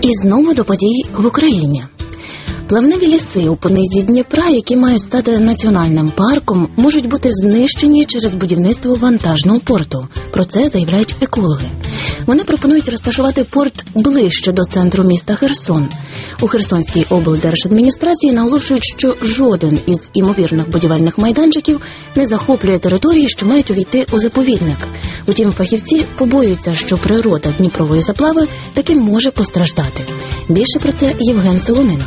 І знову до подій в Україні. Плавневі ліси у понизі Дніпра, які мають стати національним парком, можуть бути знищені через будівництво вантажного порту. Про це заявляють екологи. Вони пропонують розташувати порт ближче до центру міста Херсон. У Херсонській облдержадміністрації наголошують, що жоден із імовірних будівельних майданчиків не захоплює території, що мають увійти у заповідник. Утім, фахівці побоюються, що природа Дніпрової заплави таки може постраждати. Більше про це Євген Солонин.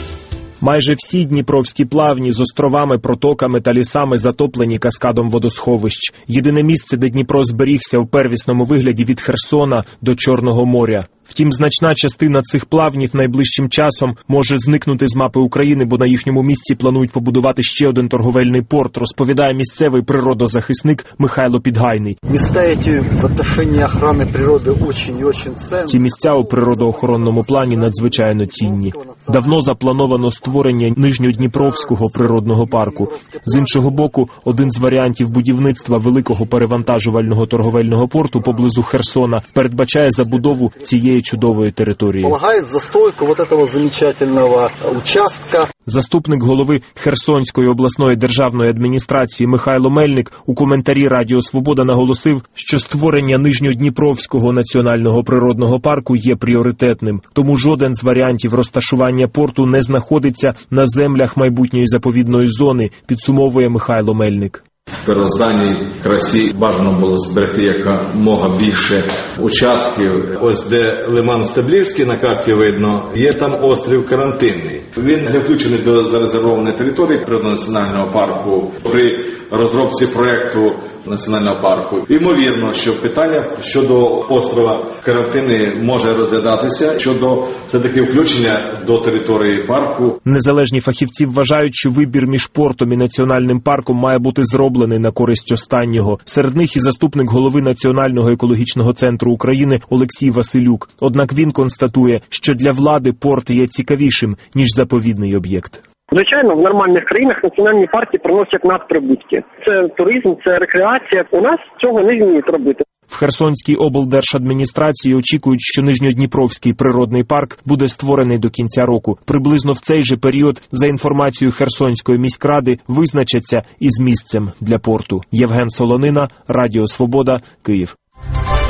Майже всі дніпровські плавні з островами, протоками та лісами затоплені каскадом водосховищ. Єдине місце, де Дніпро зберігся в первісному вигляді від Херсона до Чорного моря. Втім, значна частина цих плавнів найближчим часом може зникнути з мапи України, бо на їхньому місці планують побудувати ще один торговельний порт, розповідає місцевий природозахисник Михайло Підгайний. Місця ці в отношении охорони природи дуже і дуже цінні. Ці місця у природоохоронному плані надзвичайно цінні. Давно заплановано створення Нижньодніпровського природного парку. З іншого боку, один з варіантів будівництва великого перевантажувального торговельного порту поблизу Херсона передбачає забудову цієї чудової території. Полагає застройку вот этого замечательного участка. Заступник голови Херсонської обласної державної адміністрації Михайло Мельник у коментарі Радіо Свобода наголосив, що створення Нижньодніпровського національного природного парку є пріоритетним. Тому жоден з варіантів розташування порту не знаходиться на землях майбутньої заповідної зони, підсумовує Михайло Мельник. В первозданній красі бажано було зберегти якомога більше участків. Ось де лиман Стеблівський на карті видно, є там острів Карантинний. Він не включений до зарезервованої території природно-національного парку. При розробці проєкту національного парку ймовірно, що питання щодо острова Карантинний може розглядатися щодо все-таки включення до території парку. Незалежні фахівці вважають, що вибір між портом і національним парком має бути зроблений на користь останнього. Серед них і заступник голови Національного екологічного центру України Олексій Василюк. Однак він констатує, що для влади порт є цікавішим, ніж заповідний об'єкт. Звичайно, в нормальних країнах національні парки приносять надприбутки. Це туризм, це рекреація. У нас цього не вміють робити. В Херсонській облдержадміністрації очікують, що Нижньодніпровський природний парк буде створений до кінця року. Приблизно в цей же період, за інформацією Херсонської міськради, визначаться із місцем для порту. Євген Солонина, Радіо Свобода, Київ.